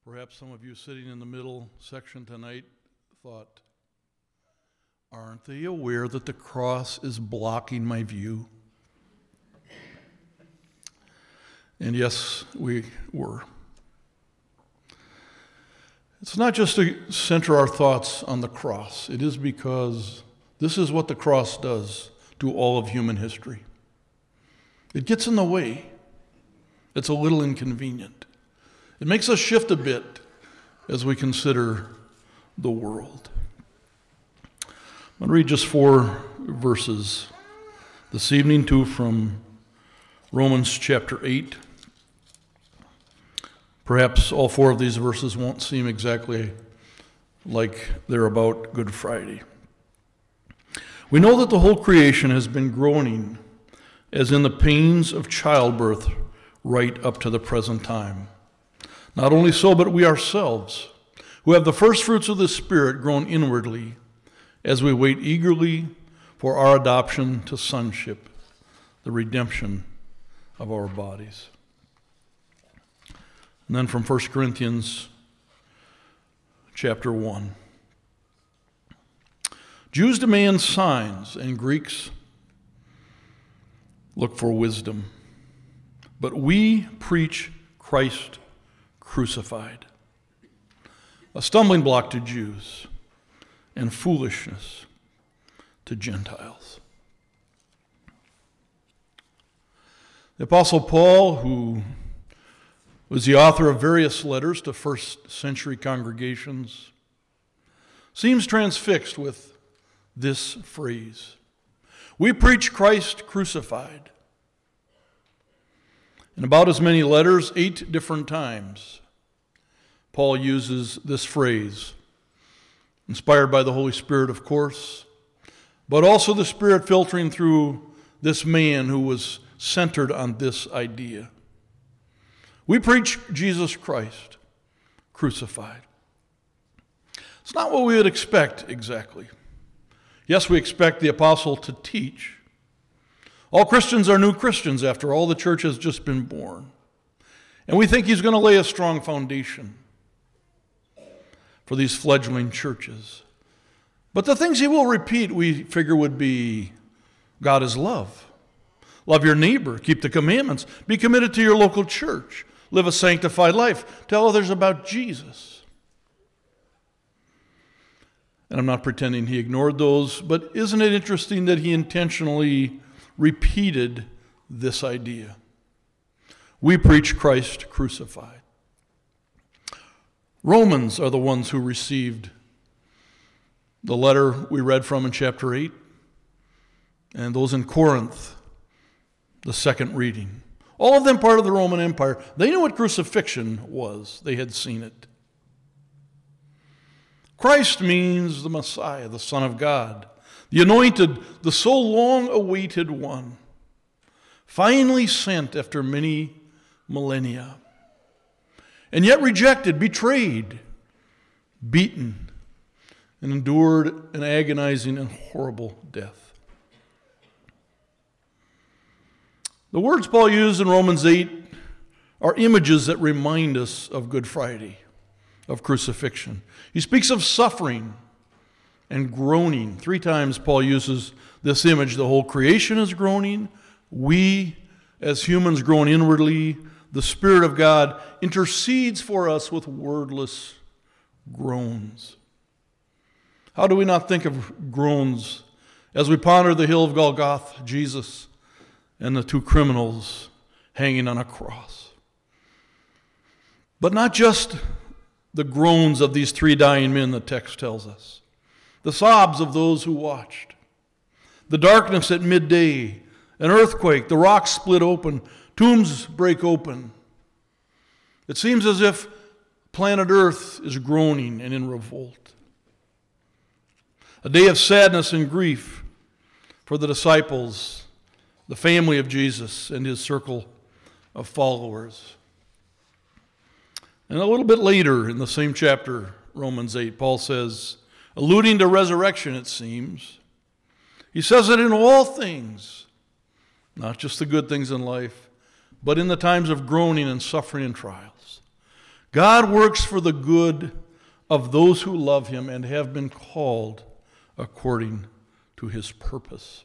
Perhaps some of you sitting in the middle section tonight thought, aren't they aware that the cross is blocking my view? And yes, we were. It's not just to center our thoughts on the cross. It is because this is what the cross does to all of human history. It gets in the way. It's a little inconvenient. It makes us shift a bit as we consider the world. I'm going to read just 4 verses this evening, too, from Romans chapter 8. Perhaps all 4 of these verses won't seem exactly like they're about Good Friday. We know that the whole creation has been groaning as in the pains of childbirth right up to the present time. Not only so, but we ourselves, who have the first fruits of the Spirit, groan inwardly as we wait eagerly for our adoption to sonship, the redemption of our bodies. And then from 1 Corinthians chapter 1. Jews demand signs, and Greeks look for wisdom. But we preach Christ crucified, a stumbling block to Jews and foolishness to Gentiles. The Apostle Paul, who was the author of various letters to first century congregations, seems transfixed with this phrase. We preach Christ crucified. In about as many letters, 8 different times, Paul uses this phrase, inspired by the Holy Spirit, of course, but also the Spirit filtering through this man who was centered on this idea. We preach Jesus Christ crucified. It's not what we would expect exactly. Yes, we expect the apostle to teach. All Christians are new Christians, after all. The church has just been born. And we think he's going to lay a strong foundation for these fledgling churches. But the things he will repeat, we figure, would be God is love. Love your neighbor. Keep the commandments. Be committed to your local church. Live a sanctified life. Tell others about Jesus. And I'm not pretending he ignored those, but isn't it interesting that he intentionally repeated this idea? We preach Christ crucified. Romans are the ones who received the letter we read from in chapter 8, and those in Corinth, the second reading. All of them part of the Roman Empire. They knew what crucifixion was. They had seen it. Christ means the Messiah, the Son of God, the anointed, the so long-awaited one, finally sent after many millennia, and yet rejected, betrayed, beaten, and endured an agonizing and horrible death. The words Paul used in Romans 8 are images that remind us of Good Friday, of crucifixion. He speaks of suffering and groaning. 3 times Paul uses this image. The whole creation is groaning. We, as humans, groan inwardly. The Spirit of God intercedes for us with wordless groans. How do we not think of groans as we ponder the hill of Golgotha, Jesus and the 2 criminals hanging on a cross? But not just the groans of these 3 dying men, the text tells us. The sobs of those who watched. The darkness at midday, an earthquake, the rocks split open, tombs break open. It seems as if planet Earth is groaning and in revolt. A day of sadness and grief for the disciples, the family of Jesus and his circle of followers. And a little bit later in the same chapter, Romans 8, Paul says, alluding to resurrection, it seems, he says that in all things, not just the good things in life, but in the times of groaning and suffering and trials, God works for the good of those who love him and have been called according to his purpose.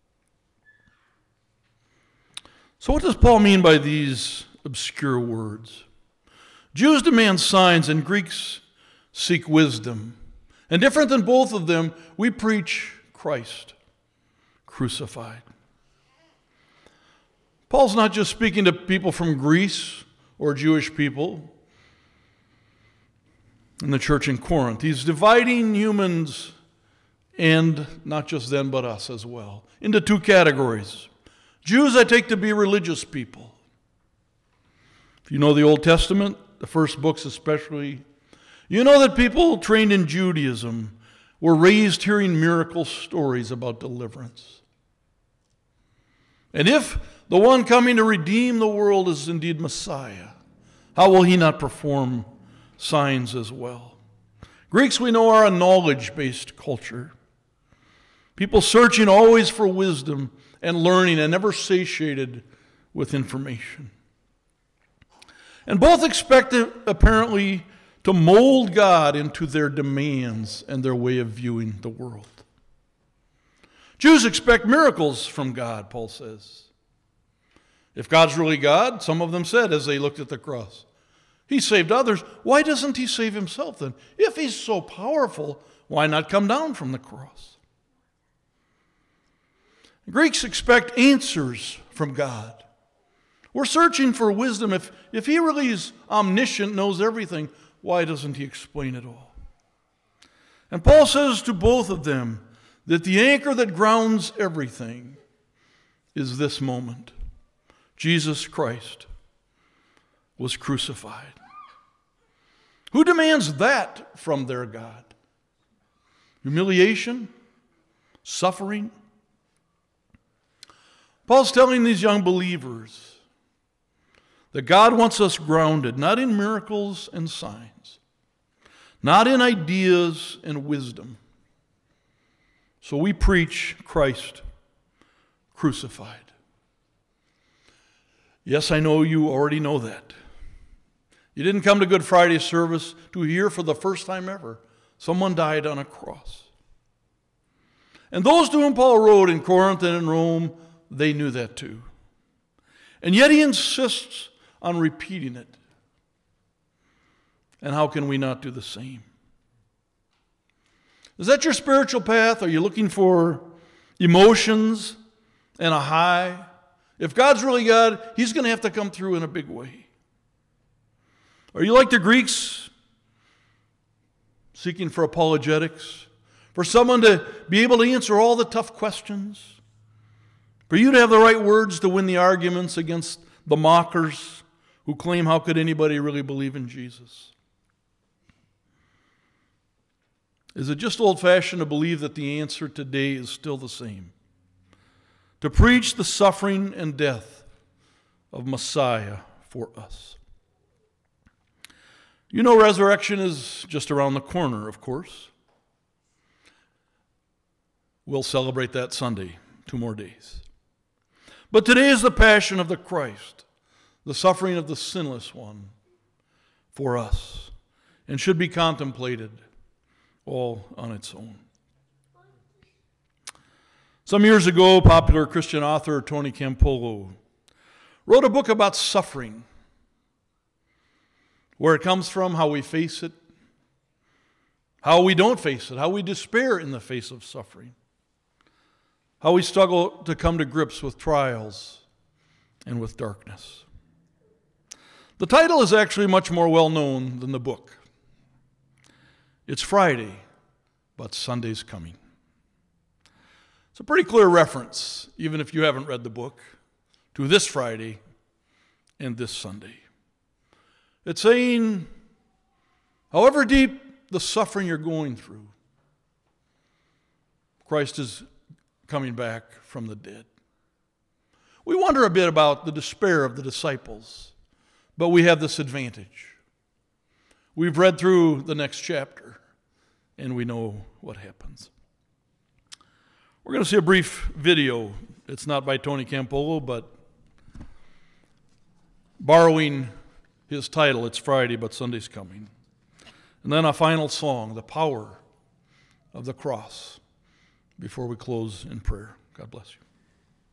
So what does Paul mean by these obscure words? Jews demand signs and Greeks seek wisdom. And different than both of them, we preach Christ crucified. Paul's not just speaking to people from Greece or Jewish people in the church in Corinth. He's dividing humans, and not just them but us as well, into two categories. Jews I take to be religious people. If you know the Old Testament, the first books especially, you know that people trained in Judaism were raised hearing miracle stories about deliverance. And if the one coming to redeem the world is indeed Messiah, how will he not perform signs as well? Greeks, we know, are a knowledge-based culture. People searching always for wisdom and learning and never satiated with information. And both expected, apparently, to mold God into their demands and their way of viewing the world. Jews expect miracles from God, Paul says. If God's really God, some of them said as they looked at the cross, he saved others. Why doesn't he save himself then? If he's so powerful, why not come down from the cross? Greeks expect answers from God. We're searching for wisdom. If he really is omniscient, knows everything, why doesn't he explain it all? And Paul says to both of them that the anchor that grounds everything is this moment. Jesus Christ was crucified. Who demands that from their God? Humiliation? Suffering? Paul's telling these young believers that God wants us grounded, not in miracles and signs, not in ideas and wisdom. So we preach Christ crucified. Yes, I know you already know that. You didn't come to Good Friday service to hear for the first time ever someone died on a cross. And those to whom Paul wrote in Corinth and in Rome, they knew that too. And yet he insists on repeating it. And how can we not do the same? Is that your spiritual path? Are you looking for emotions and a high? If God's really God, he's going to have to come through in a big way. Are you like the Greeks, seeking for apologetics? For someone to be able to answer all the tough questions? For you to have the right words to win the arguments against the mockers who claim, how could anybody really believe in Jesus? Is it just old-fashioned to believe that the answer today is still the same? To preach the suffering and death of Messiah for us. You know, resurrection is just around the corner, of course. We'll celebrate that Sunday, 2 more days. But today is the passion of the Christ, the suffering of the sinless one for us, and should be contemplated all on its own. Some years ago, popular Christian author Tony Campolo wrote a book about suffering, where it comes from, how we face it, how we don't face it, how we despair in the face of suffering, how we struggle to come to grips with trials and with darkness. The title is actually much more well-known than the book. It's Friday, but Sunday's coming. It's a pretty clear reference, even if you haven't read the book, to this Friday and this Sunday. It's saying, however deep the suffering you're going through, Christ is coming back from the dead. We wonder a bit about the despair of the disciples, but we have this advantage. We've read through the next chapter, and we know what happens. We're going to see a brief video. It's not by Tony Campolo, but borrowing his title, It's Friday, but Sunday's coming. And then a final song, The Power of the Cross, before we close in prayer. God bless you.